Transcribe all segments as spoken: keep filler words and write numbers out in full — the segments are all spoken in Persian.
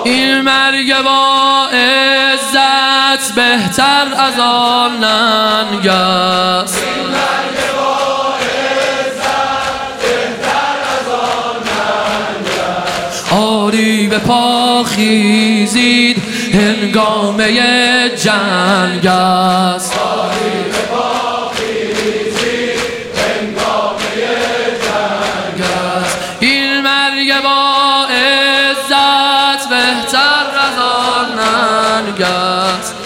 این مرگ با عزت بهتر از آن ننگ است. آری به پا خیزید هنگامه جنگ است. این مرگ با عزت بهتر از آن ننگ است.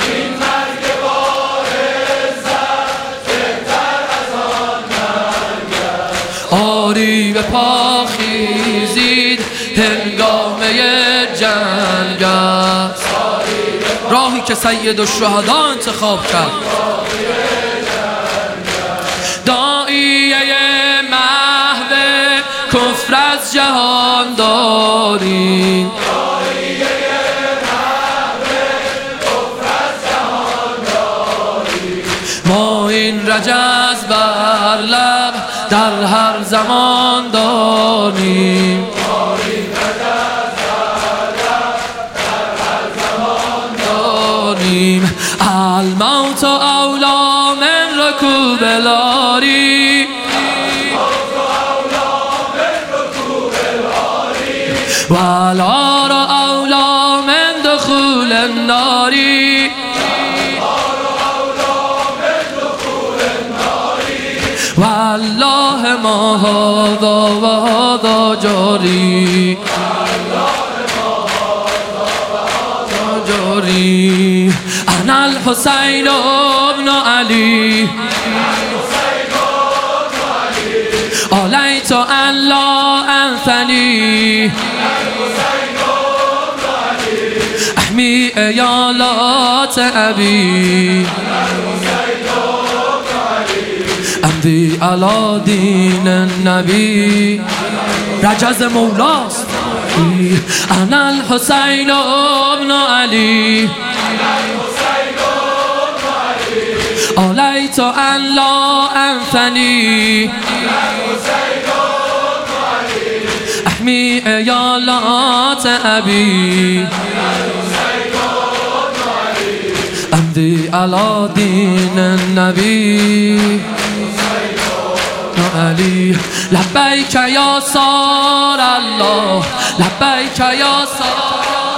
آری به پا خیزید هنگامه جنگ است. راهی که سید الشهدا انتخاب کرد. داعیه محو کفر از جهان داریم. ما این رجز بر لب در هر زمان داریم. الموت اولا من رکوب الاری، والعار اولا من دخول النار، والله ما هذا و هذا جاری. جاری انا الحسین ابن علی، علیت ان لا انثنی، احمی ایالات ابی، امضی علی دین النبی. رجز مولاست. انا الحسین ابن علی، علیت ان لا انثنی، احمی ایالات ابی، امضی علی دین النبی. علی لبیک یا سار الله، لبیک یا سار